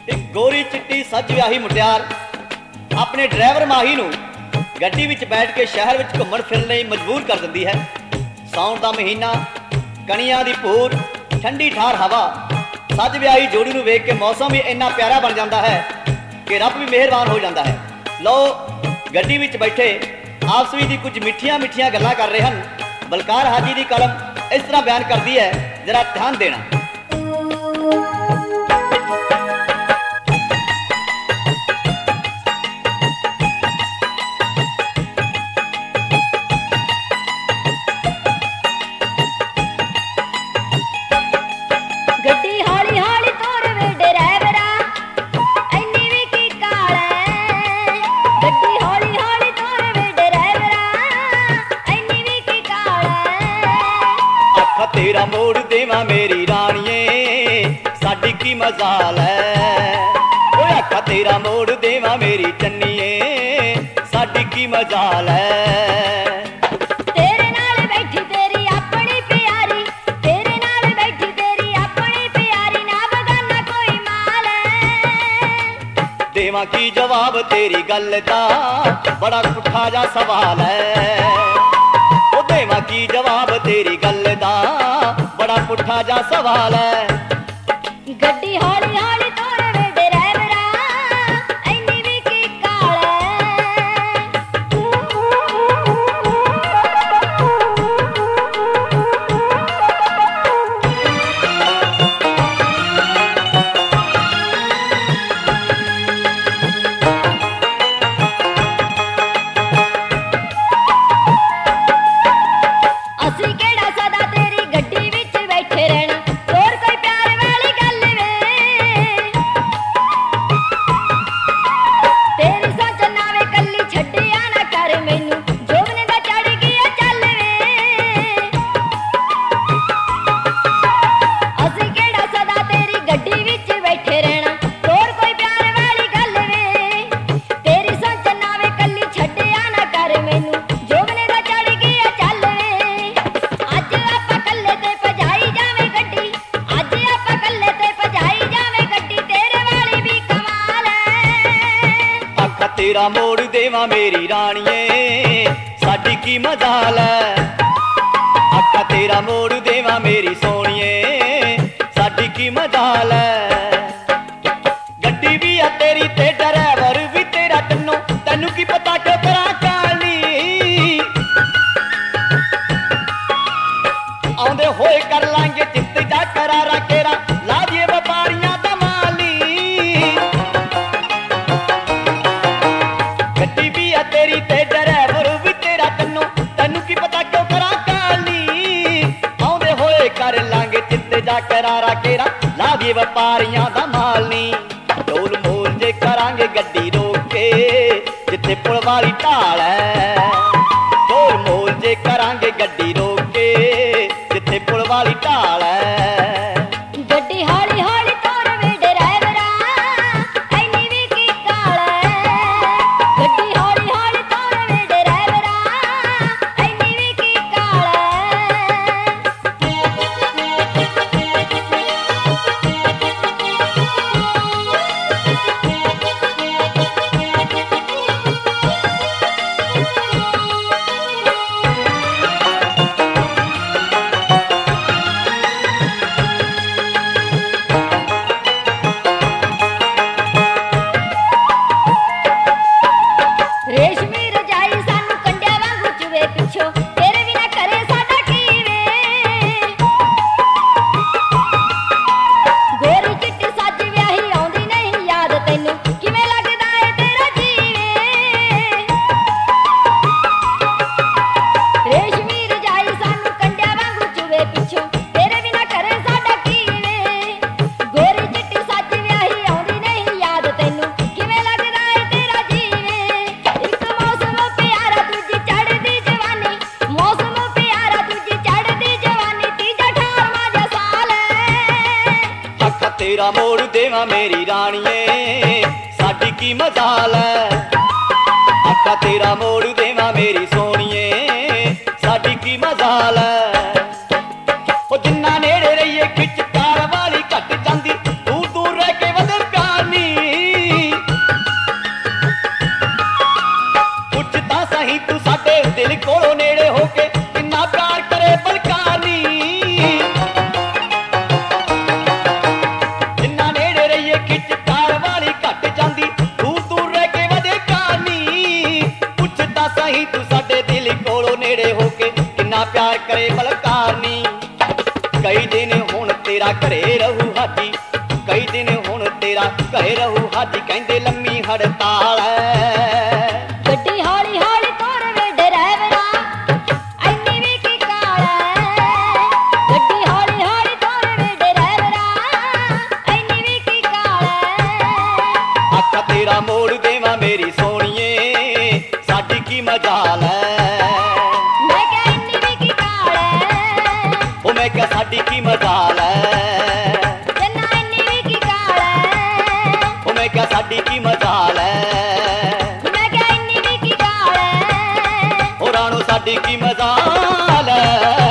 ਇੱਕ ਗੋਰੀ ਚਿੱਟੀ ਸੱਜ ਵਿਆਹੀ ਮੁਟਿਆਰ ਆਪਣੇ ਡਰਾਈਵਰ ਮਾਹੀ ਨੂੰ ਗੱਡੀ ਵਿੱਚ ਬੈਠ ਕੇ ਸ਼ਹਿਰ ਵਿੱਚ ਘੁੰਮਣ ਫਿਰਨ ਲਈ ਮਜਬੂਰ ਕਰ ਦਿੰਦੀ ਹੈ। ਸਾਉਣ ਦਾ ਮਹੀਨਾ, ਕਣੀਆਂ ਦੀ ਭੂਰ, ਠੰਡੀ ਠਾਰ ਹਵਾ, ਸੱਜ ਵਿਆਹੀ ਜੋੜੀ ਨੂੰ ਵੇਖ ਕੇ ਮੌਸਮ ਵੀ ਇੰਨਾ ਪਿਆਰਾ ਬਣ ਜਾਂਦਾ ਹੈ ਕਿ ਰੱਬ ਵੀ ਮਿਹਰਬਾਨ ਹੋ ਜਾਂਦਾ ਹੈ। ਲਓ ਗੱਡੀ ਵਿੱਚ ਬੈਠੇ ਆਪਸ ਵਿੱਚ ਦੀ ਕੁਝ ਮਿੱਠੀਆਂ ਮਿੱਠੀਆਂ ਗੱਲਾਂ ਕਰ ਰਹੇ ਹਨ। ਬਲਕਾਰ ਹਾਜੀ ਦੀ ਕਲਮ ਇਸ ਤਰ੍ਹਾਂ ਬਿਆਨ ਕਰਦੀ ਹੈ, ਜਰਾ ਧਿਆਨ ਦੇਣਾ। तेरा मोड़ देवा मेरी रानिए साडी की मजाल है। आखा तेरा मोड़ देवा मेरी चन्नीए साडी की मजाल है। तेरे नाल बैठी तेरी अपनी प्यारी, तेरे नाल बैठी तेरी अपनी प्यारी, ना बगाना कोई माल है। देवा की जवाब तेरी गल दा बड़ा पुठा जा सवाल है। देवा की जवाब तेरी गल दा बड़ा पुठा जा सवाल है। गड्डी हौली हौली तोर वे ड्राइवरा ऐनी भी की काल असी केड़ा सदा तेरी गड्डी विच बैठे रहना, और कोई प्यार वाली गल वे। तेरी सोच ना वे कल्ली छड्डिया ना कर मैनू, जोगने दा चढ़ गया चल वे। असी केड़ा सदा तेरी गड्डी विच बैठे रहना, और कोई प्यार वाली गल वे। तेरी सोच ना वे कल्ली छड्डिया ना कर मैनू, जोगने दा चढ़ गया चल वे। अज आपां कल्ले ते भजाई जावे गड्डी, अज आपां कल्ले ते भजाई जावे गड्डी, तेरे वाली भी कमाल है। आखा तेरा मोड़ देवा मेरी रानिए साडी की मजाल है। आखा तेरा मोड़ देवा मेरी सोनिए साडी की मजाल है। गड्डी भी आ तेरी ते ड्राइवर भी तेरा तन्नों, तैनू की पता क्यों करा काली। आउंदे होए कर लांगे चित्त जा करारा केरा, ला दिए व्यापारियां दा माली। गड्डी भी आ तेरी ते ड्राइवर भी तेरा तन्नों, तैनू की पता क्यों करा काली। आउंदे होए कर लांगे चित्त जा करारा केरा, ला दिए व्यापारियां दा माली। ढोल मोल जे करांगे गड्डी रोक के जिथे पुल वाली ढाल है। ढोल मोल जे करांगे गड्डी रोक के जिथे पुल वाली ढाल है। गड्डी हौली हौली तोर वे ड्राइवरा ऐनी भी की काल है। गड्डी हौली हौली तोर वे ड्राइवरा ऐनी भी की काल रेशमी रजाई सानू कंडिया वांगू चुवे पिछो, तेरे बिना करे साडा की वे। गोरी चिट्टी सज व्याही आउंदी नहीं याद तैनू, किवें लगदा ए तेरा जीवे। रेशमी रजाई सानू कंडिया वांगू चुवे पिछो, तेरे बिना करे साडा की वे। गोरी चिट्टी सज व्याही आउंदी नहीं याद तैनू, किवें लगदा ए तेरा जीवे। एक मौसम प्यारा दूजी चढ़दी जवानी, मौसम प्यारा दूजी चढ़दी जवानी, तीजा 18वां साल है। आखा तेरा मोड़ देवा मेरी रानिए साडी की मजाल है। आखा तेरा मोड़ देवा मेरी सोनिए साडी की मजाल है। ओ जिन्ना नेड़े रहिए खिच तार वाली घट जांदी, दूर दूर रह के वदन कानी। ਪਿਆਰ ਕਰੇ ਬਲਕਾਰਨੀ। ਕਈ ਦਿਨ ਹੁਣ ਤੇਰਾ ਘਰੇ ਰਹੂ ਹਾਜੀ, ਕਈ ਦਿਨ ਹੁਣ ਤੇਰਾ ਘਰੇ ਰਹੂ ਹਾਜੀ, ਕਹਿੰਦੇ ਲੰਮੀ ਹੜਤਾਲ ਐ। ਗੱਡੀ ਹੌਲੀ ਹੌਲੀ ਤੋਰ ਵੇ ਡਰਾਈਵਰਾ, ਐਨੀ ਵੀ ਕੀ ਕਾਲ ਐ। ਗੱਡੀ ਹੌਲੀ ਹੌਲੀ ਤੋਰ ਵੇ ਡਰਾਈਵਰਾ, ਐਨੀ ਵੀ ਕੀ ਕਾਲ ਐ। ਅੱਖਾਂ ਤੇਰਾ ਮੋੜ ਦੇਵਾਂ ਮੇਰੀ ਸੋਹਣੀਏ, ਸਾਡੀ ਕੀ ਮਜਾਲ ਐ। ਮੈਂ ਕਿਹਾ ਐਨੀ ਵੀ ਕੀ ਕਾਲ ਐ। ਉਹ ਮੈਂ ਕਿਹਾ ਸਾਡੀ ਕੀ ਮਜਾਲ ਐ। ਜੰਨਾ ਐਨੀ ਵੀ ਕੀ ਕਾਲ ਐ। ਉਹ ਮੈਂ ਕਿਹਾ ਸਾਡੀ ਕੀ ਮਜਾਲ ਐ। ਮੈਂ ਕਿਹਾ ਐਨੀ ਵੀ ਕੀ ਕਾਲ ਐ। ਉਹ ਰਾਣੋ ਸਾਡੀ ਕੀ ਮਜਾਲ ਐ।